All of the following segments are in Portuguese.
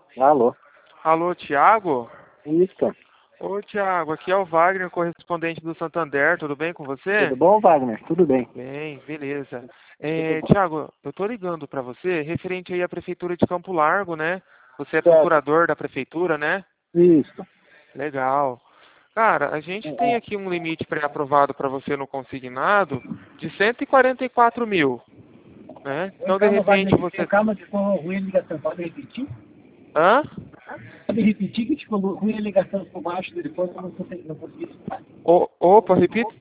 Alô? Alô, Thiago? Isso. Ô, Thiago, aqui é o Wagner, correspondente do Santander. Tudo bem com você? Tudo bom, Wagner? Tudo bem. Bem, beleza. Tudo bom. Thiago, eu tô ligando pra você referente aí à Prefeitura de Campo Largo, né? Você é Certo. procurador da Prefeitura, né? Isso. Legal. Cara, a gente tem aqui um limite pré-aprovado para você no consignado de 144 mil, né? Então, de Calma, repente, Wagner. você... Calma que ficou ruim a ligação. Pode repetir? Hã? Pode repetir que ficou ruim a ligação por baixo do telefone, eu não consegui escutar. Opa, repita.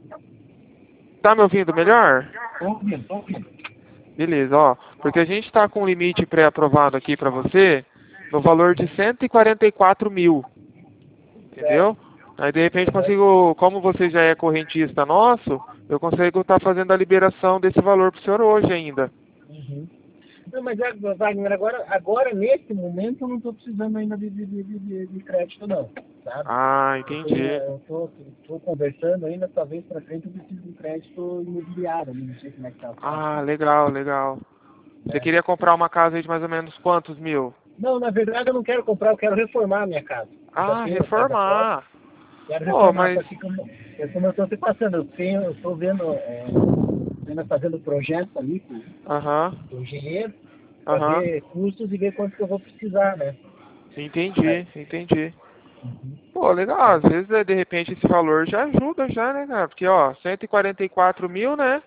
Tá me ouvindo melhor? Tô ouvindo. Beleza, ó, porque a gente está com um limite pré-aprovado aqui para você no valor de 144 mil, Certo. entendeu? Aí de repente consigo, como você já é correntista nosso, eu consigo estar fazendo a liberação desse valor para o senhor hoje ainda. Uhum. Não, mas Wagner, agora nesse momento eu não estou precisando ainda de crédito não, sabe? Ah, entendi. Eu tô conversando ainda, talvez para frente eu precise de um crédito imobiliário, não sei como é que tá a Ah, situação. legal, legal. Você É. queria comprar uma casa aí de mais ou menos quantos mil? Não, na verdade eu não quero comprar, eu quero reformar a minha casa. Eu já Ah, tenho a casa própria, reformar. quero Pô, reformar, mas... só que como eu estou se passando, eu estou vendo, fazendo projeto ali Aham, com o engenheiro, para aham. ver custos e ver quanto que eu vou precisar, né? É. Entendi, entendi. Uhum. Pô, legal, às vezes, de repente, esse valor já ajuda já, né, cara? Porque, ó, 144 mil, né?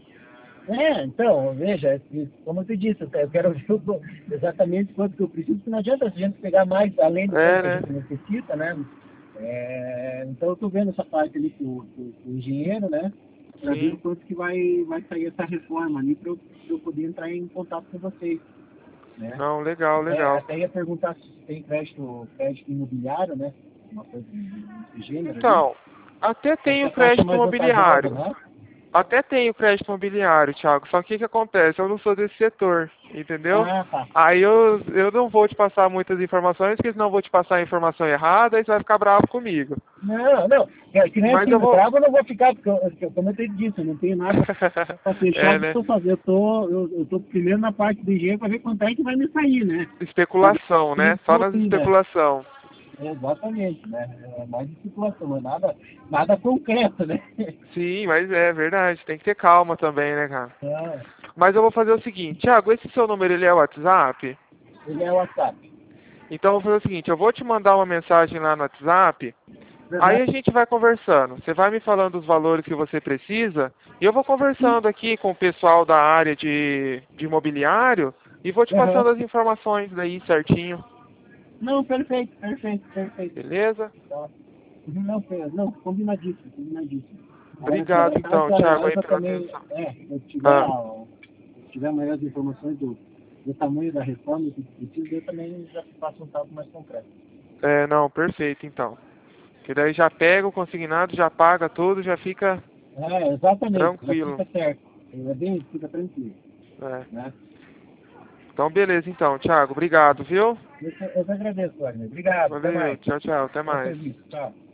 Então, veja, como eu te disse, eu quero ver exatamente quanto que eu preciso, porque não adianta a gente pegar mais além do tanto É, que a né? gente necessita, né? Então eu estou vendo essa parte ali com o engenheiro, né? Para ver o Sim. quanto que vai sair essa reforma ali para eu poder entrar em contato com vocês, né? Não, legal, legal. Até ia perguntar se tem crédito imobiliário, né? Uma coisa desse gênero ali. Então, até Qual tem que é o a taxa crédito mais vantajosa, imobiliário. né? Até tem o crédito imobiliário, Thiago. Só que o que acontece? Eu não sou desse setor, entendeu? Ah, tá. Aí eu não vou te passar muitas informações, porque senão eu vou te passar a informação errada e você vai ficar bravo comigo. Não. Que nem Mas assim, eu no vou. bravo eu não vou ficar, porque como eu te disse, eu não tenho nada para fechar É, o que né? estou fazendo. Eu tô primeiro na parte do engenheiro para ver quanto é que vai me sair, né? Para ver Especulação, se né? Só nas ainda. especulação. Exatamente, né? É mais de situação, mas nada concreto, né? Sim, mas é verdade. Tem que ter calma também, né, cara? Ah, Mas eu vou fazer o seguinte, Thiago, esse seu número ele é WhatsApp? ele é o WhatsApp. Então eu vou fazer o seguinte, eu vou te mandar uma mensagem lá no WhatsApp, Uhum. aí a gente vai conversando. Você vai me falando os valores que você precisa, e eu vou conversando aqui com o pessoal da área de imobiliário e vou te Uhum. passando as informações daí certinho, Não, perfeito. beleza? Tá. Não, combinadíssimo. Obrigado A então, hora Thiago, aí eu pela também, atenção. se eu Ah, tiver maiores informações do tamanho da reforma que precisa, eu também já faço um cálculo mais concreto. não, perfeito então. Que daí já pega o consignado, já paga tudo, já fica Exatamente, já tranquilo. fica certo. É bem, fica tranquilo, É. né? Então, beleza, então, Thiago. Obrigado, viu? Eu que agradeço, Wagner. Obrigado, até Valeu, mais. tchau, tchau, até Bom mais. serviço, tchau.